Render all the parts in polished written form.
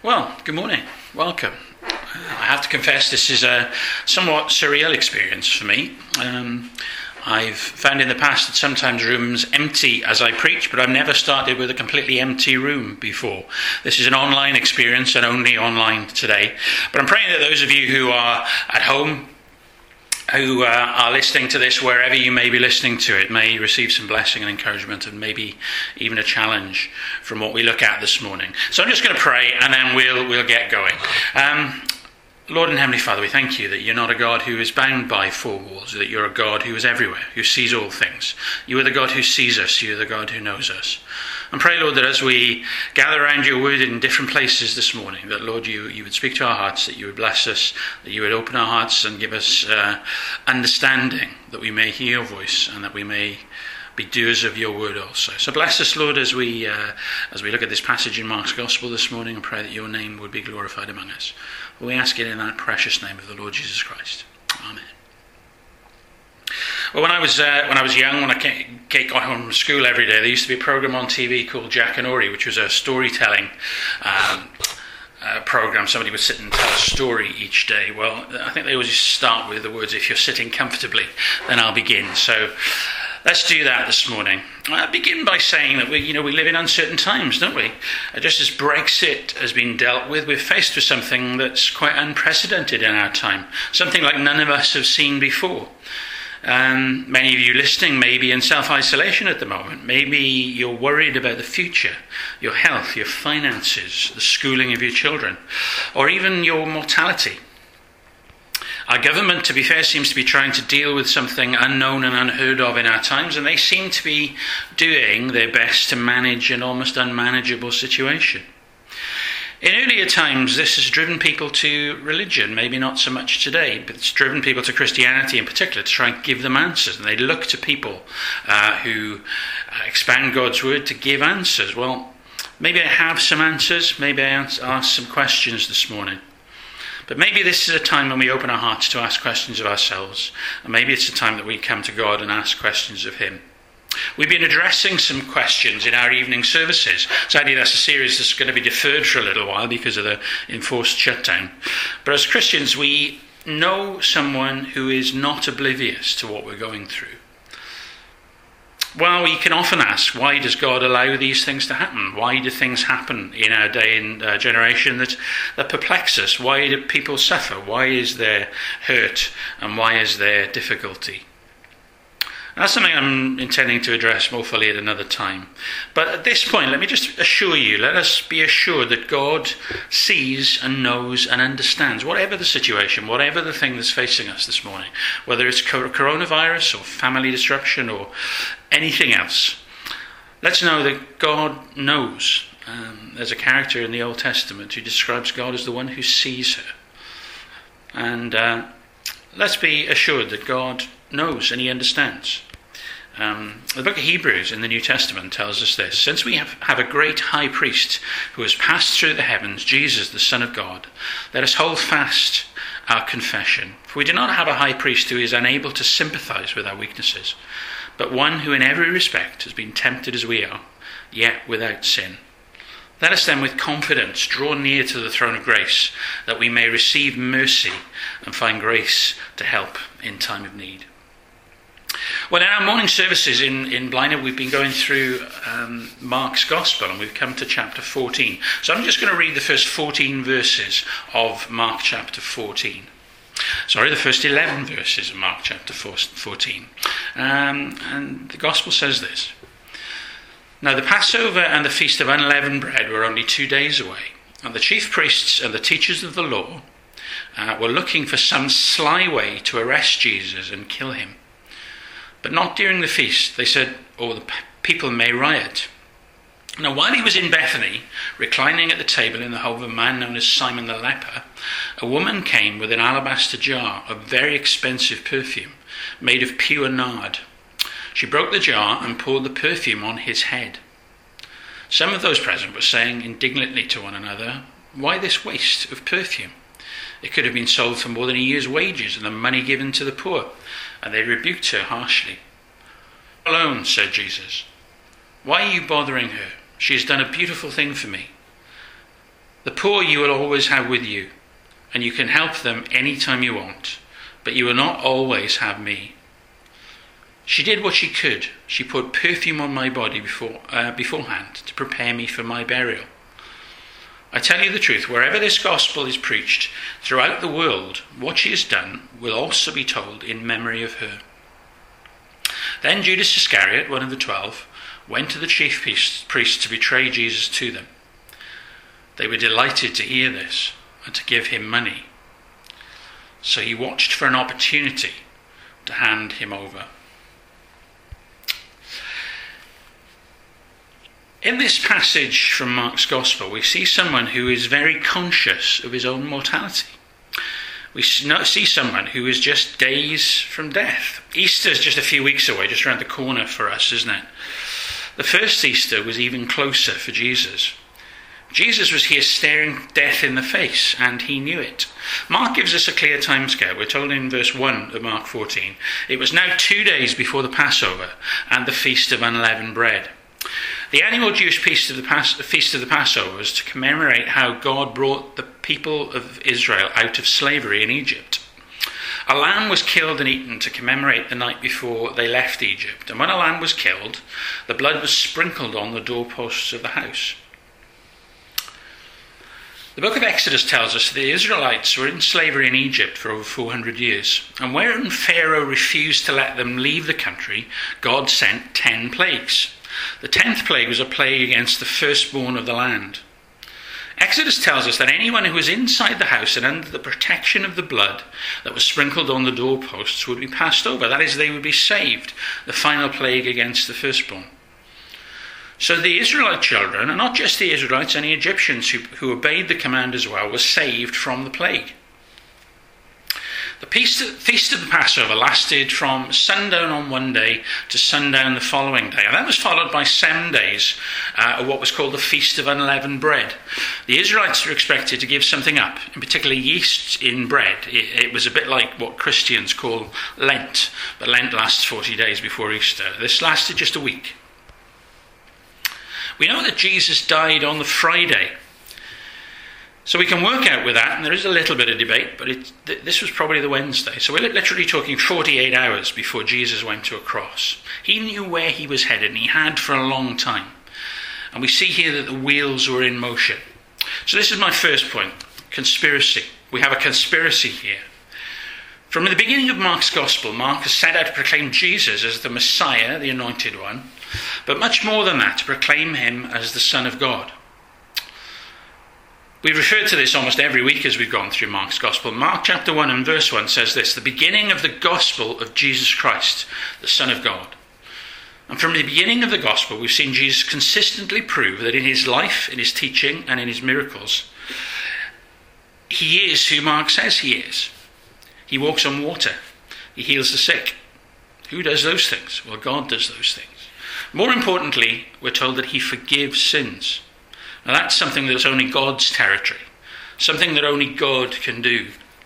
Well, good morning. Welcome. I have to confess this is a somewhat surreal experience for me. I've found in the past that sometimes rooms empty as I preach, but I've never started with a completely empty room before. This is an online experience and only online today. But I'm praying that those of you who are at home, who are listening to this wherever you may be listening to it, may receive some blessing and encouragement and maybe even a challenge from what we look at this morning. So I'm just going to pray and then we'll get going. Lord and Heavenly Father, we thank you that you're not a God who is bound by four walls, that you're a God who is everywhere, who sees all things. You are the God who sees us, you are the God who knows us. And pray, Lord, that as we gather around your word in different places this morning, that, Lord, you would speak to our hearts, that you would bless us, that you would open our hearts and give us understanding, that we may hear your voice and that we may be doers of your word also. So bless us, Lord, as we look at this passage in Mark's Gospel this morning, and pray that your name would be glorified among us. We ask it in that precious name of the Lord Jesus Christ. Amen. Well, when I was young, when I got home from school every day, there used to be a program on TV called Jack and Ori, which was a storytelling program. Somebody would sit and tell a story each day. Well, I think they always start with the words, "If you're sitting comfortably, then I'll begin." So let's do that this morning. I begin by saying that we live in uncertain times, don't we? Just as Brexit has been dealt with, we're faced with something that's quite unprecedented in our time, something like none of us have seen before. Many of you listening may be in self-isolation at the moment. Maybe you're worried about the future, your health, your finances, the schooling of your children, or even your mortality. Our government, to be fair, seems to be trying to deal with something unknown and unheard of in our times, and they seem to be doing their best to manage an almost unmanageable situation. In earlier times, this has driven people to religion, maybe not so much today, but it's driven people to Christianity in particular to try and give them answers. And they look to people who expound God's word to give answers. Well, maybe I have some answers, maybe I ask some questions this morning. But maybe this is a time when we open our hearts to ask questions of ourselves. And maybe it's a time that we come to God and ask questions of him. We've been addressing some questions in our evening services. Sadly, that's a series that's going to be deferred for a little while because of the enforced shutdown. But as Christians, we know someone who is not oblivious to what we're going through. Well, we can often ask, why does God allow these things to happen? Why do things happen in our day and generation that perplex us? Why do people suffer? Why is there hurt? And why is there difficulty? That's something I'm intending to address more fully at another time. But at this point, let me just assure you, let us be assured that God sees and knows and understands whatever the situation, whatever the thing that's facing us this morning, whether it's coronavirus or family disruption or anything else. Let's know that God knows. There's a character in the Old Testament who describes God as the one who sees her. And let's be assured that God knows and he understands. The book of Hebrews in the New Testament tells us this: since we have a great high priest who has passed through the heavens, Jesus, the Son of God, let us hold fast our confession. For we do not have a high priest who is unable to sympathize with our weaknesses, but one who in every respect has been tempted as we are, yet without sin. Let us then with confidence draw near to the throne of grace, that we may receive mercy and find grace to help in time of need. Well, in our morning services in Blaenau, we've been going through Mark's Gospel, and we've come to chapter 14. So I'm just going to read the first 14 verses of Mark chapter 14. Sorry, the first 11 verses of Mark chapter 14. And the Gospel says this: Now the Passover and the Feast of Unleavened Bread were only 2 days away, and the chief priests and the teachers of the law were looking for some sly way to arrest Jesus and kill him. But not during the feast, they said, or the people may riot. Now while he was in Bethany, reclining at the table in the home of a man known as Simon the leper, a woman came with an alabaster jar of very expensive perfume, made of pure nard. She broke the jar and poured the perfume on his head. Some of those present were saying indignantly to one another, "Why this waste of perfume? It could have been sold for more than a year's wages and the money given to the poor." And they rebuked her harshly. "Alone," said Jesus. "Why are you bothering her? She has done a beautiful thing for me. The poor you will always have with you, and you can help them any time you want, but you will not always have me. She did what she could. She put perfume on my body beforehand to prepare me for my burial. I tell you the truth, wherever this gospel is preached throughout the world, what she has done will also be told in memory of her." Then Judas Iscariot, one of the 12, went to the chief priests to betray Jesus to them. They were delighted to hear this and to give him money. So he watched for an opportunity to hand him over. In this passage from Mark's Gospel, we see someone who is very conscious of his own mortality. We see someone who is just days from death. Easter is just a few weeks away, just around the corner for us, isn't it? The first Easter was even closer for Jesus. Jesus was here staring death in the face, and he knew it. Mark gives us a clear timescale. We're told in verse 1 of Mark 14, "It was now 2 days before the Passover and the Feast of Unleavened Bread." The annual Jewish feast of the Passover was to commemorate how God brought the people of Israel out of slavery in Egypt. A lamb was killed and eaten to commemorate the night before they left Egypt. And when a lamb was killed, the blood was sprinkled on the doorposts of the house. The book of Exodus tells us the Israelites were in slavery in Egypt for over 400 years. And when Pharaoh refused to let them leave the country, God sent 10 plagues. The 10th plague was a plague against the firstborn of the land. Exodus tells us that anyone who was inside the house and under the protection of the blood that was sprinkled on the doorposts would be passed over. That is, they would be saved, the final plague against the firstborn. So the Israelite children, and not just the Israelites, any Egyptians who obeyed the command as well, were saved from the plague. The Feast of the Passover lasted from sundown on one day to sundown the following day. And that was followed by 7 days of what was called the Feast of Unleavened Bread. The Israelites were expected to give something up, in particular yeast in bread. It was a bit like what Christians call Lent, but Lent lasts 40 days before Easter. This lasted just a week. We know that Jesus died on the Friday. So we can work out with that, and there is a little bit of debate, but this was probably the Wednesday. So we're literally talking 48 hours before Jesus went to a cross. He knew where he was headed, and he had for a long time. And we see here that the wheels were in motion. So this is my first point, conspiracy. We have a conspiracy here. From the beginning of Mark's Gospel, Mark has set out to proclaim Jesus as the Messiah, the Anointed One, but much more than that, to proclaim him as the Son of God. We refer to this almost every week as we've gone through Mark's Gospel. Mark chapter 1 and verse 1 says this: "The beginning of the Gospel of Jesus Christ, the Son of God." And from the beginning of the Gospel, we've seen Jesus consistently prove that in his life, in his teaching, and in his miracles, he is who Mark says he is. He walks on water. He heals the sick. Who does those things? Well, God does those things. More importantly, we're told that he forgives sins. Now that's something that's only God's territory, something that only God can do.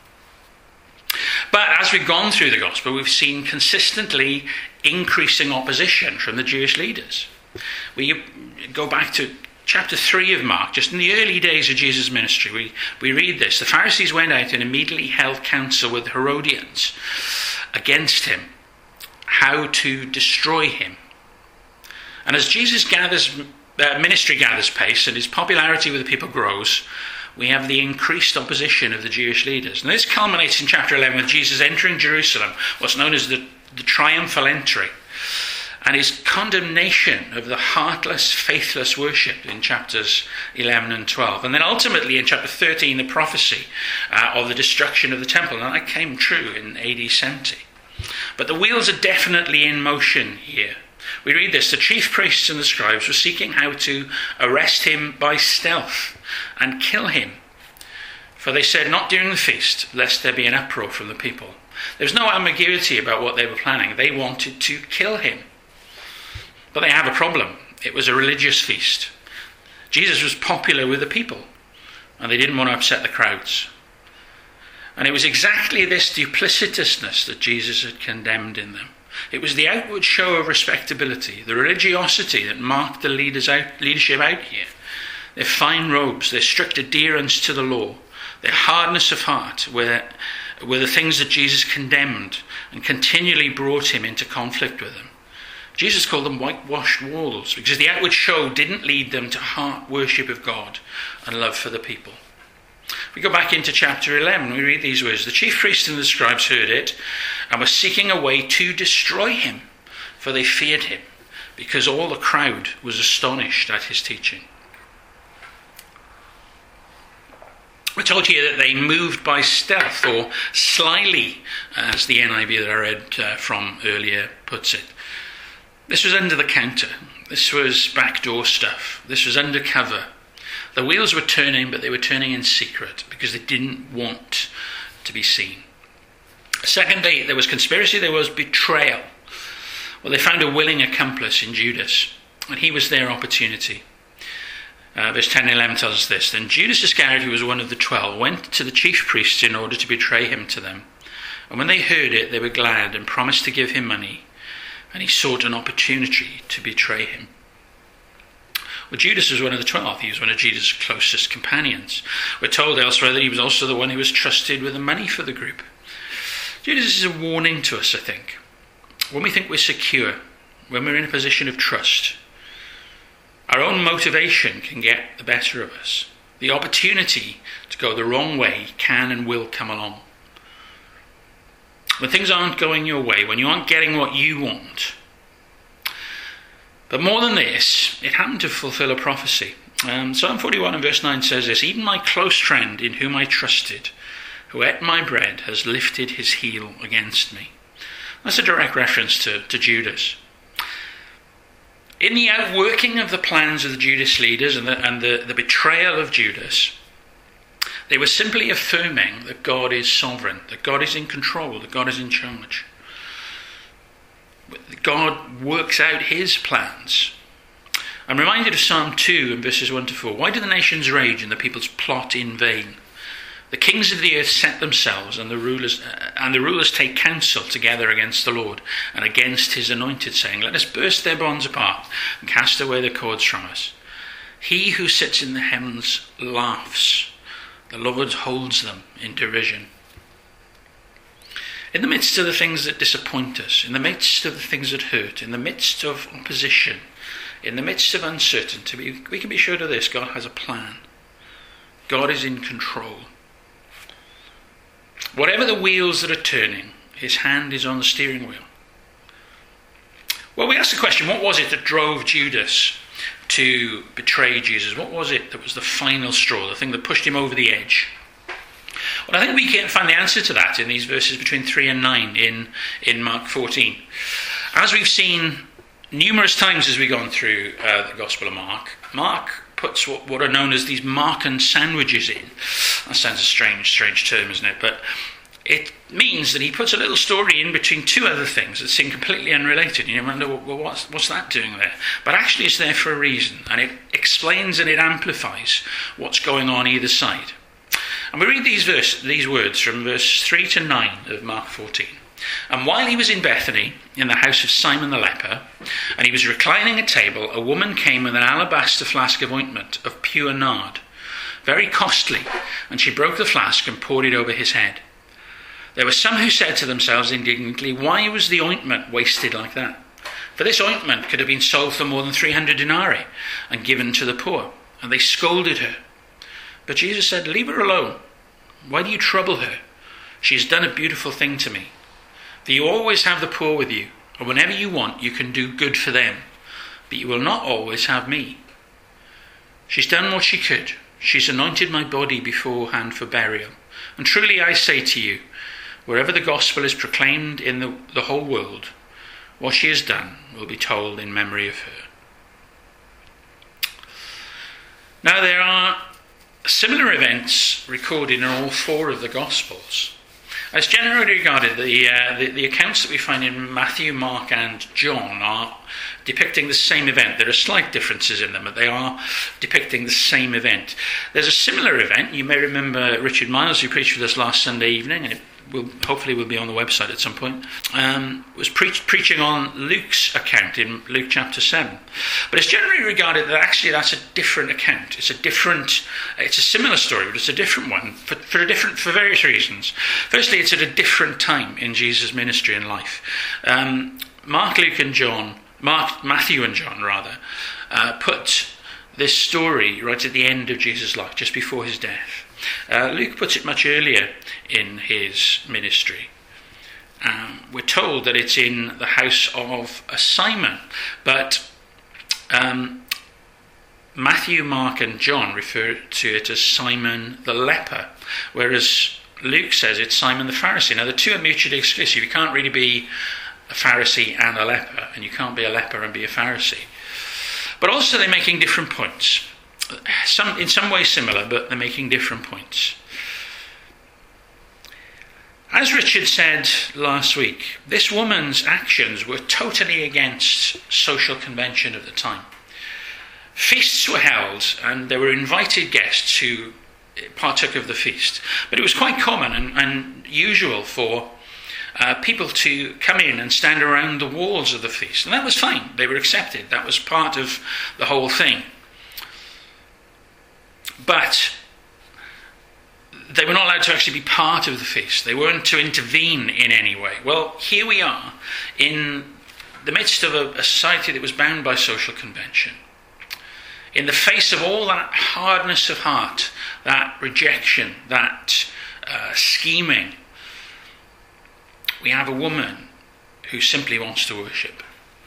But as we've gone through the gospel, we've seen consistently increasing opposition from the Jewish leaders. We go back to chapter 3 of Mark, just in the early days of Jesus' ministry, we read this. The Pharisees went out and immediately held counsel with the Herodians against him, how to destroy him. And as Jesus' ministry gathers pace and his popularity with the people grows, we have the increased opposition of the Jewish leaders. And this culminates in chapter 11 with Jesus entering Jerusalem, what's known as the triumphal entry, and his condemnation of the heartless, faithless worship in chapters 11 and 12. And then ultimately in chapter 13, the prophecy of the destruction of the temple. And that came true in AD 70. But the wheels are definitely in motion here. We read this: "The chief priests and the scribes were seeking how to arrest him by stealth and kill him. For they said, 'Not during the feast, lest there be an uproar from the people.'" There was no ambiguity about what they were planning. They wanted to kill him. But they have a problem. It was a religious feast. Jesus was popular with the people, and they didn't want to upset the crowds. And it was exactly this duplicitousness that Jesus had condemned in them. It was the outward show of respectability, the religiosity that marked the leadership out here, their fine robes, their strict adherence to the law, their hardness of heart were the things that Jesus condemned and continually brought him into conflict with them. Jesus called them whitewashed walls because the outward show didn't lead them to heart worship of God and love for the people. We go back into chapter 11, we read these words. The chief priests and the scribes heard it and were seeking a way to destroy him, for they feared him, because all the crowd was astonished at his teaching. We're told here that they moved by stealth, or slyly, as the NIV that I read from earlier puts it. This was under the counter. This was backdoor stuff. This was undercover. The wheels were turning, but they were turning in secret because they didn't want to be seen. Secondly, there was conspiracy, there was betrayal. Well, they found a willing accomplice in Judas, and he was their opportunity. Verse 10 and 11 tells us this. Then Judas Iscariot, who was one of the 12, went to the chief priests in order to betray him to them. And when they heard it, they were glad and promised to give him money. And he sought an opportunity to betray him. Well, Judas was one of the 12. He was one of Jesus' closest companions. We're told elsewhere that he was also the one who was trusted with the money for the group. Judas is a warning to us, I think. When we think we're secure, when we're in a position of trust, our own motivation can get the better of us. The opportunity to go the wrong way can and will come along. When things aren't going your way, when you aren't getting what you want. But more than this, it happened to fulfill a prophecy. Psalm 41 and verse 9 says this, even my close friend in whom I trusted, who ate my bread, has lifted his heel against me. That's a direct reference to Judas. In the outworking of the plans of the Judas leaders and the betrayal of Judas, they were simply affirming that God is sovereign, that God is in control, that God is in charge. God works out his plans. I'm reminded of Psalm 2 and verses 1 to 4. Why do the nations rage and the peoples plot in vain? The kings of the earth set themselves, and the rulers take counsel together against the Lord and against his anointed, saying, let us burst their bonds apart and cast away the cords from us. He who sits in the heavens laughs. The Lord holds them in derision. In the midst of the things that disappoint us, in the midst of the things that hurt, in the midst of opposition, in the midst of uncertainty, we can be sure of this: God has a plan. God is in control. Whatever the wheels that are turning, his hand is on the steering wheel. Well, we asked the question, what was it that drove Judas to betray Jesus? What was it that was the final straw, the thing that pushed him over the edge? Well, I think we can find the answer to that in these verses between 3 and 9 in Mark 14. As we've seen numerous times as we've gone through the Gospel of Mark, Mark puts what are known as these Markan sandwiches in. That sounds a strange term, isn't it? But it means that he puts a little story in between two other things that seem completely unrelated. You wonder, well, what's that doing there? But actually it's there for a reason, and it explains and it amplifies what's going on either side. And we read these words from verse 3 to 9 of Mark 14. And while he was in Bethany, in the house of Simon the leper, and he was reclining at table, a woman came with an alabaster flask of ointment of pure nard, very costly, and she broke the flask and poured it over his head. There were some who said to themselves indignantly, why was the ointment wasted like that? For this ointment could have been sold for more than 300 denarii and given to the poor. And they scolded her. But Jesus said, leave her alone. Why do you trouble her? She has done a beautiful thing to me. For you always have the poor with you, and whenever you want, you can do good for them. But you will not always have me. She's done what she could. She's anointed my body beforehand for burial. And truly I say to you, wherever the gospel is proclaimed in the whole world, what she has done will be told in memory of her. Now there are similar events recorded in all four of the Gospels. It's generally regarded the accounts that we find in Matthew, Mark and John are depicting the same event. There are slight differences in them, but they are depicting the same event. There's a similar event. You may remember Richard Miles, who preached with us last Sunday evening, and it hopefully will be on the website at some point, was preaching on Luke's account in Luke chapter 7. But it's generally regarded that actually that's a different account. It's a similar story, but it's a different one for various reasons. Firstly, it's at a different time in Jesus' ministry and life. Matthew and John put this story right at the end of Jesus' life, just before his death. Luke puts it much earlier in his ministry. We're told that it's in the house of Simon, but Matthew, Mark and John refer to it as Simon the leper, whereas Luke says it's Simon the Pharisee. Now the two are mutually exclusive. You can't really be a Pharisee and a leper, and you can't be a leper and be a Pharisee. But also they're making different points. In some ways similar, but they're making different points. As Richard said last week, this woman's actions were totally against social convention at the time. Feasts were held, and there were invited guests who partook of the feast. But it was quite common and usual for people to come in and stand around the walls of the feast. And that was fine. They were accepted. That was part of the whole thing. But they were not allowed to actually be part of the feast. They weren't to intervene in any way. Well, here we are in the midst of a society that was bound by social convention. In the face of all that hardness of heart, that rejection, that scheming, we have a woman who simply wants to worship.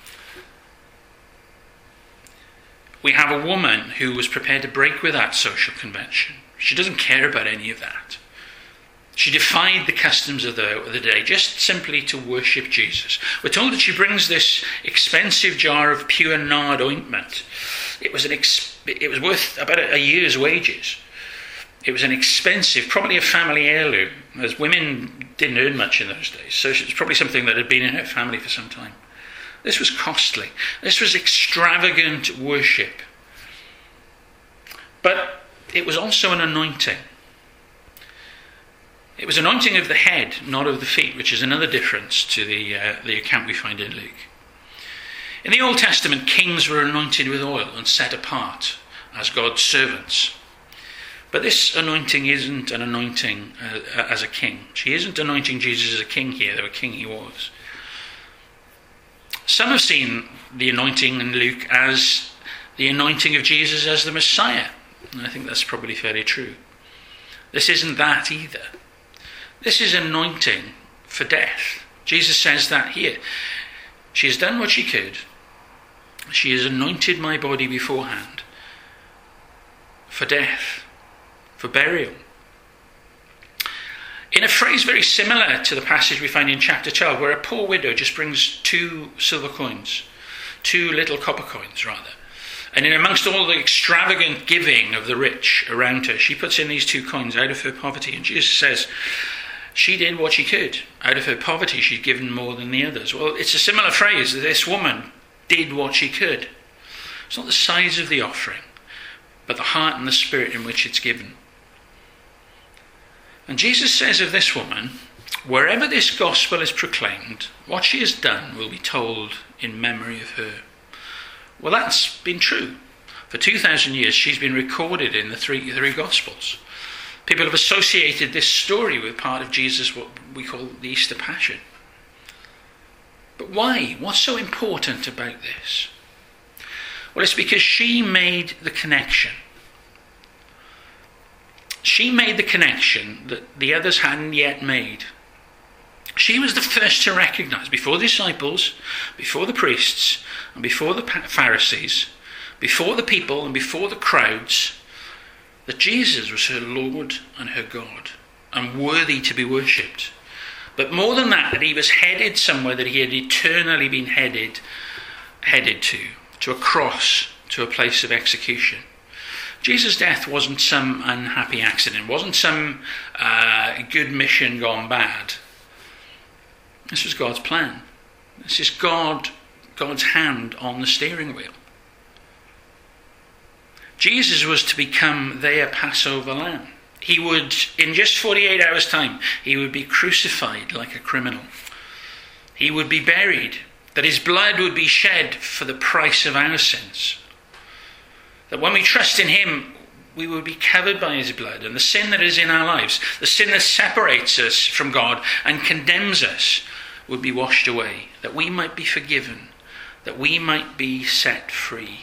We have a woman who was prepared to break with that social convention. She doesn't care about any of that. She defied the customs of the day just simply to worship Jesus. We're told that she brings this expensive jar of pure nard ointment. It was worth about a year's wages. It was an expensive, probably a family heirloom, as women didn't earn much in those days. So it was probably something that had been in her family for some time. This was costly. This was extravagant worship. But it was also an anointing. It was anointing of the head, not of the feet, which is another difference to the account we find in Luke. In the Old Testament, kings were anointed with oil and set apart as God's servants. But this anointing isn't an anointing as a king. She isn't anointing Jesus as a king here, though a king he was. Some have seen the anointing in Luke as the anointing of Jesus as the Messiah. And I think that's probably fairly true. This isn't that either. This is anointing for death. Jesus says that here. She has done what she could. She has anointed my body beforehand for death, for burial. In a phrase very similar to the passage we find in chapter 12, where a poor widow just brings 2 silver coins, 2 little copper coins rather. And in amongst all the extravagant giving of the rich around her, she puts in these 2 coins out of her poverty. And Jesus says she did what she could. Out of her poverty, she'd given more than the others. Well, it's a similar phrase. This woman did what she could. It's not the size of the offering, but the heart and the spirit in which it's given. And Jesus says of this woman, wherever this gospel is proclaimed, what she has done will be told in memory of her. Well, that's been true. For 2,000 years, she's been recorded in the three Gospels. People have associated this story with part of Jesus, what we call the Easter Passion. But why? What's so important about this? Well, it's because she made the connection. She made the connection that the others hadn't yet made. She was the first to recognize, before the disciples, before the priests, and before the Pharisees, before the people and before the crowds, that Jesus was her Lord and her God, and worthy to be worshipped. But more than that he was headed somewhere that he had eternally been headed to a cross, to a place of execution. Jesus' death wasn't some unhappy accident, wasn't some good mission gone bad. This was God's plan. This is God's hand on the steering wheel. Jesus was to become their Passover lamb. he would, in just 48 hours' time, he would be crucified like a criminal. He would be buried, that his blood would be shed for the price of our sins. That when we trust in him, we will be covered by his blood, and the sin that is in our lives, the sin that separates us from God and condemns us, would be washed away, that we might be forgiven, that we might be set free.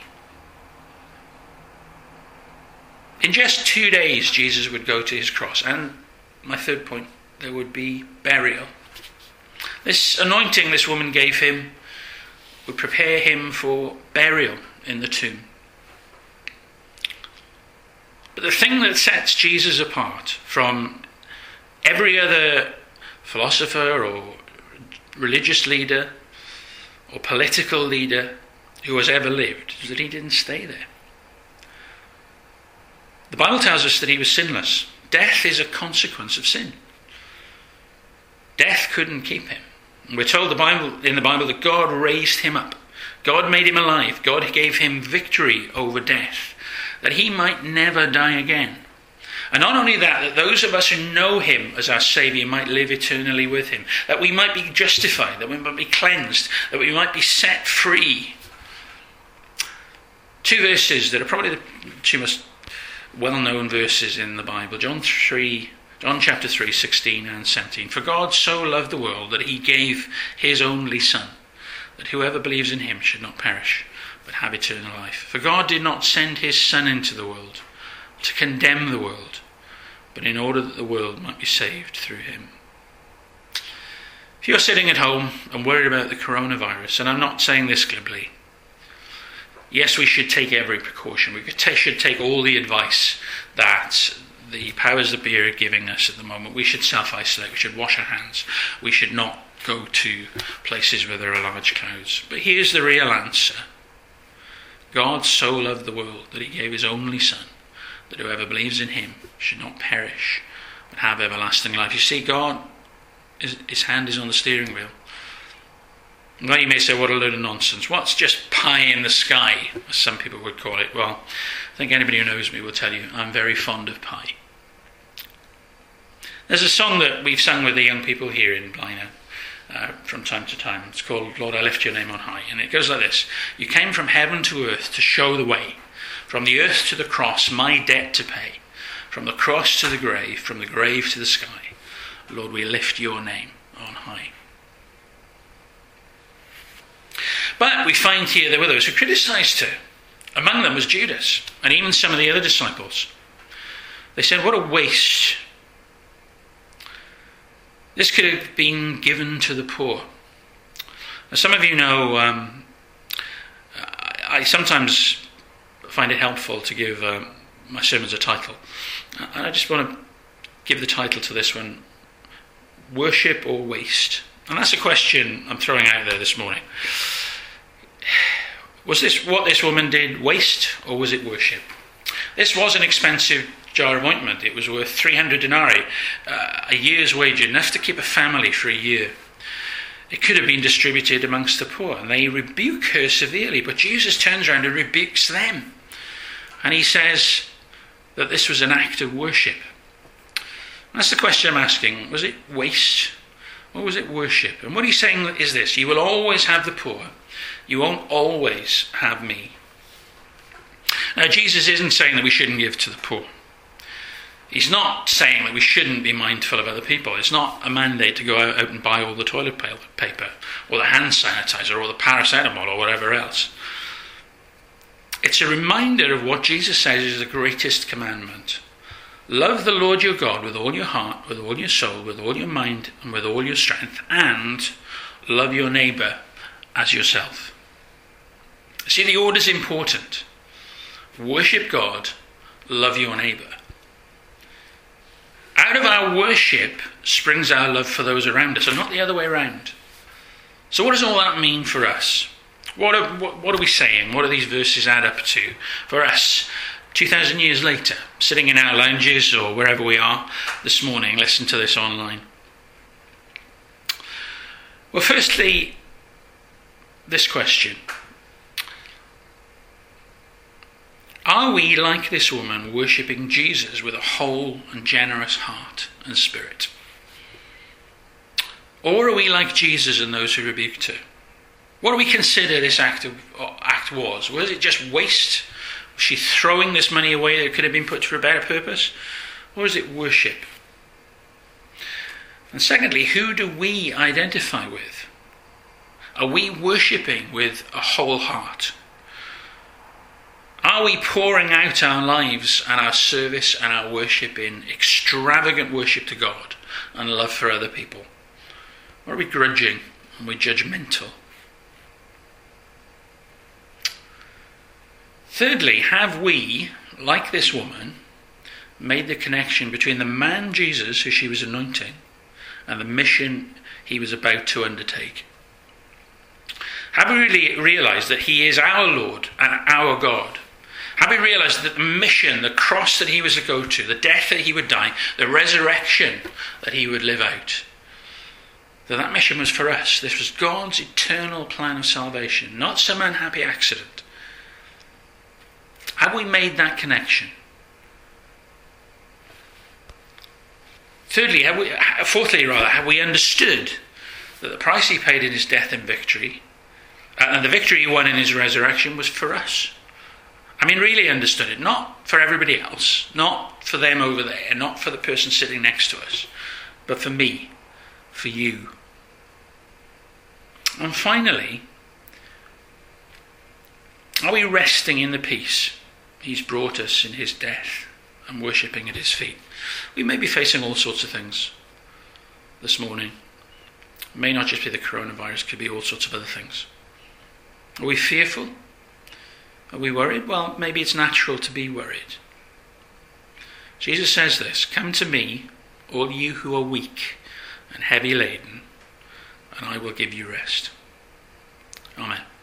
In just 2 days, Jesus would go to his cross. And my third point, there would be burial. This anointing this woman gave him would prepare him for burial in the tomb. But the thing that sets Jesus apart from every other philosopher or religious leader or political leader who has ever lived is that he didn't stay there. The Bible tells us that he was sinless. Death is a consequence of sin. Death couldn't keep him. And we're told in the Bible that God raised him up. God made him alive. God gave him victory over death, that he might never die again. And not only that those of us who know him as our Saviour might live eternally with him, that we might be justified, that we might be cleansed, that we might be set free. 2 verses that are probably the 2 most well-known verses in the Bible. John chapter 3, 16 and 17. For God so loved the world that he gave his only Son, that whoever believes in him should not perish, but have eternal life. For God did not send his Son into the world to condemn the world, but in order that the world might be saved through him. If you're sitting at home and worried about the coronavirus, and I'm not saying this glibly, yes, we should take every precaution. We should take all the advice that the powers that be are giving us at the moment. We should self-isolate. We should wash our hands. We should not go to places where there are large crowds. But here's the real answer. God so loved the world that he gave his only Son, that whoever believes in him should not perish, but have everlasting life. You see, God, his hand is on the steering wheel. Now you may say, what a load of nonsense. What's just pie in the sky, as some people would call it? Well, I think anybody who knows me will tell you I'm very fond of pie. There's a song that we've sung with the young people here in Blaenau from time to time. It's called Lord, I Lift Your Name on High. And it goes like this. You came from heaven to earth to show the way. From the earth to the cross, my debt to pay. From the cross to the grave, from the grave to the sky. Lord, we lift your name on high. But we find here there were those who criticised her. Among them was Judas, and even some of the other disciples. They said, what a waste. This could have been given to the poor. Now, some of you know, I sometimes find it helpful to give my sermons a title. And I just want to give the title to this one, Worship or Waste? And that's a question I'm throwing out there this morning. Was this what this woman did waste, or was it worship? This was an expensive jar of ointment. It was worth 300 denarii, a year's wage, enough to keep a family for a year. It could have been distributed amongst the poor, and they rebuke her severely, but Jesus turns around and rebukes them. And he says that this was an act of worship. And that's the question I'm asking. Was it waste, or was it worship? And what he's saying is this: you will always have the poor. You won't always have me. Now, Jesus isn't saying that we shouldn't give to the poor. He's not saying that we shouldn't be mindful of other people. It's not a mandate to go out and buy all the toilet paper or the hand sanitizer or the paracetamol or whatever else. It's a reminder of what Jesus says is the greatest commandment. Love the Lord your God with all your heart, with all your soul, with all your mind, and with all your strength, and love your neighbour as yourself. See, the order's important. Worship God, love your neighbour. Out of our worship springs our love for those around us, and not the other way around. So what does all that mean for us? What are we saying? What do these verses add up to for us 2,000 years later, sitting in our lounges or wherever we are this morning, listen to this online? Well, firstly, this question. Are we, like this woman, worshipping Jesus with a whole and generous heart and spirit? Or are we like Jesus and those who rebuked her? What do we consider this act was? Was it just waste? Was she throwing this money away that could have been put to a better purpose? Or is it worship? And secondly, who do we identify with? Are we worshipping with a whole heart? Are we pouring out our lives and our service and our worship in extravagant worship to God and love for other people? Or are we grudging and we're judgmental? Thirdly, have we, like this woman, made the connection between the man Jesus, who she was anointing, and the mission he was about to undertake? Have we really realised that he is our Lord and our God? Have we realised that the mission, the cross that he was to go to, the death that he would die, the resurrection that he would live out, that mission was for us? This was God's eternal plan of salvation, not some unhappy accident. Have we made that connection? Fourthly, have we understood that the price he paid in his death and victory, and the victory he won in his resurrection, was for us? I mean, really understood it. Not for everybody else, not for them over there, not for the person sitting next to us, but for me, for you. And finally, are we resting in the peace he's brought us in his death and worshipping at his feet? We may be facing all sorts of things this morning. It may not just be the coronavirus, it could be all sorts of other things. Are we fearful? Are we worried? Well, maybe it's natural to be worried. Jesus says this: "Come to me, all you who are weak and heavy laden, and I will give you rest." Amen.